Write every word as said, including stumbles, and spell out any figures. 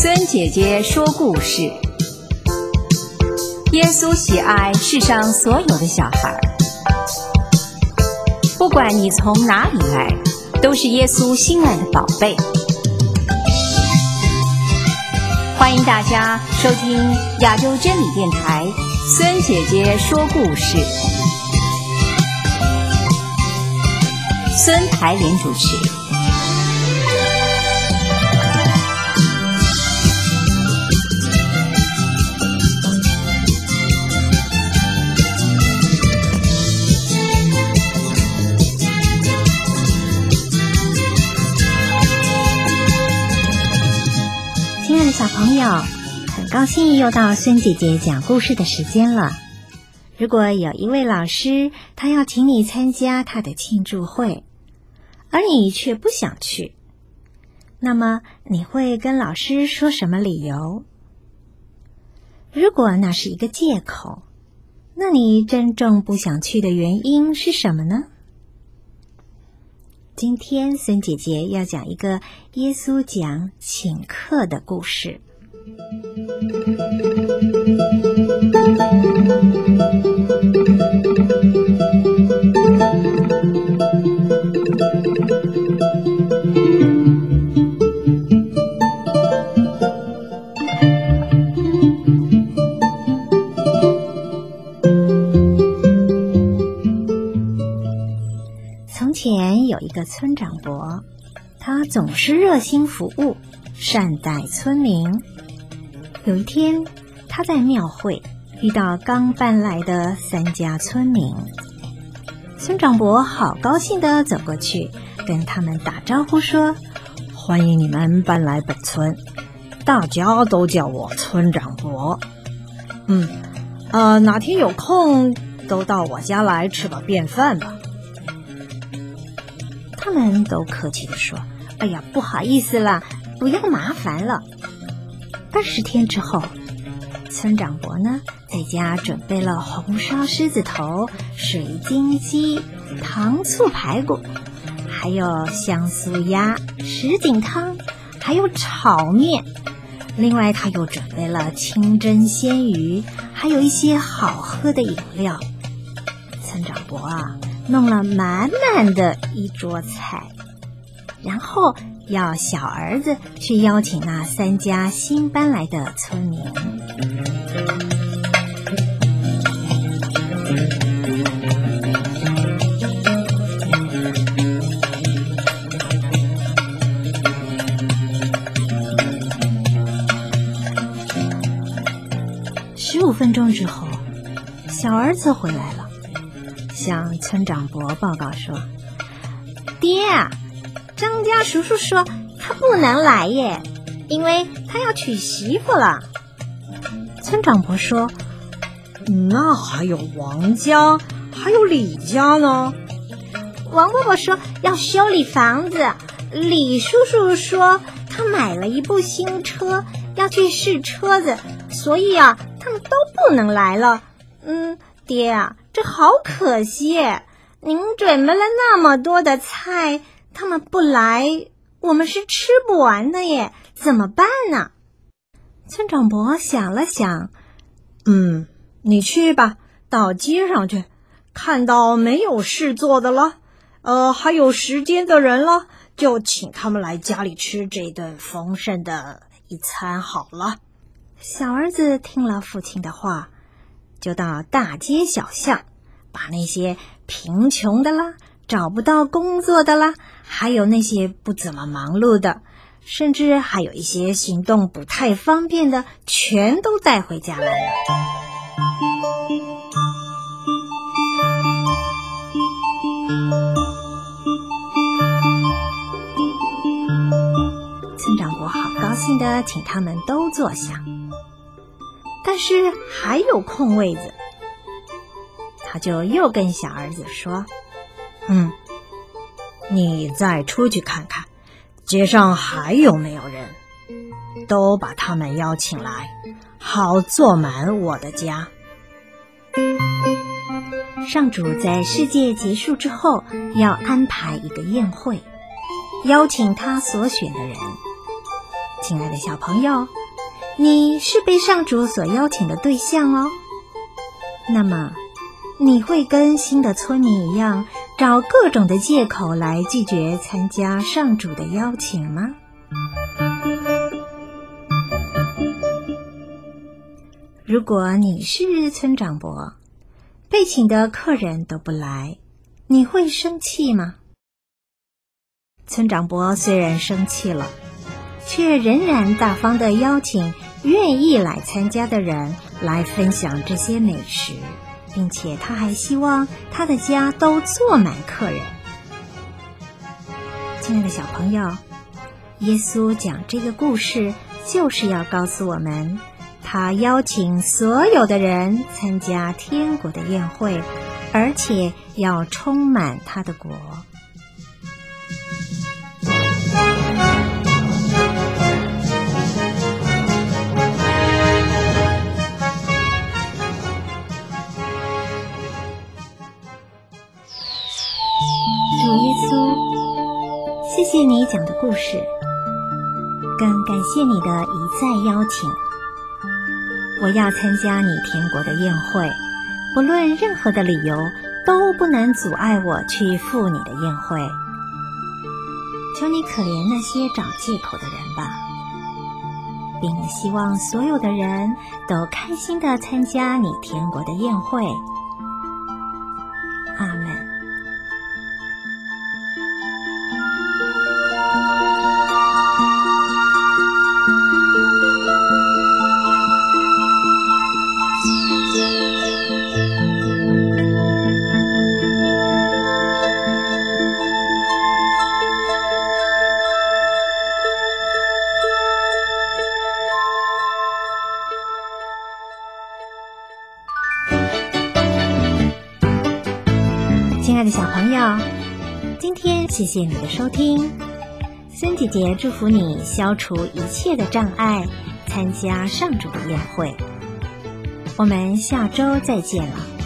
孙姐姐说故事。耶稣喜爱世上所有的小孩，不管你从哪里来，都是耶稣心爱的宝贝。欢迎大家收听亚洲真理电台孙姐姐说故事，孙台莲主持。 亲爱的小朋友，很高兴又到孙姐姐讲故事的时间了。如果有一位老师，他要请你参加他的庆祝会，而你却不想去，那么你会跟老师说什么理由？如果那是一个借口，那你真正不想去的原因是什么呢？今天孙姐姐要讲一个耶稣讲请客的故事。从前有一个村长伯，他总是热心服务，善待村民。有一天，他在庙会遇到刚搬来的三家村民，村长伯好高兴地走过去，跟他们打招呼说：“ 欢迎你们搬来本村，大家都叫我村长伯。嗯，呃，哪天有空都到我家来吃个便饭吧。” 他们都客气地说：“哎呀，不好意思啦，不要麻烦了。”二十天之后，村长伯呢在家准备了红烧狮子头、水晶鸡、糖醋排骨，还有香酥鸭、什锦汤，还有炒面。另外他又准备了清蒸鲜鱼，还有一些好喝的饮料。村长伯啊弄了满满的一桌菜，然后要小儿子去邀请那三家新搬来的村民。十五分钟之后，小儿子回来了，向村长伯报告说：“爹啊，张家叔叔说他不能来耶，因为他要娶媳妇了。”村长伯说：“ 那还有王家，还有李家呢。” 王伯伯说要修理房子，李叔叔说他买了一部新车，要去试车子，所以啊，他们都不能来了。嗯，爹啊，这好可惜耶，您准备了那么多的菜，他们不来，我们是吃不完的耶，怎么办呢？村长伯想了想， 嗯，你去吧，到街上去，看到没有事做的了，呃，还有时间的人了，就请他们来家里吃这顿丰盛的一餐好了。 小儿子听了父亲的话，就到大街小巷，把那些贫穷的啦，找不到工作的啦，还有那些不怎么忙碌的，甚至还有一些行动不太方便的，全都带回家来了。村长伯好高兴地请他们都坐下，但是还有空位子，他就又跟小儿子说：“ 嗯，你再出去看看，街上还有没有人，都把他们邀请来，好坐满我的家。” 上主在世界结束之后要安排一个宴会，邀请他所选的人。 亲爱的小朋友，你是被上主所邀请的对象哦。那么，你会跟新的村民一样，找各种的借口来拒绝参加上主的邀请吗？如果你是村长伯，被请的客人都不来，你会生气吗？村长伯虽然生气了，却仍然大方地邀请愿意来参加的人来分享这些美食，并且他还希望他的家都坐满客人。亲爱的小朋友，耶稣讲这个故事就是要告诉我们，他邀请所有的人参加天国的宴会，而且要充满他的国。主耶稣，谢谢你讲的故事，更感谢你的一再邀请。我要参加你天国的宴会，不论任何的理由都不能阻碍我去赴你的宴会。求你可怜那些找借口的人吧，并希望所有的人都开心地参加你天国的宴会。阿们。亲爱的小朋友，今天谢谢你的收听，孙姐姐祝福你消除一切的障碍，参加上主的宴会。我们下周再见了。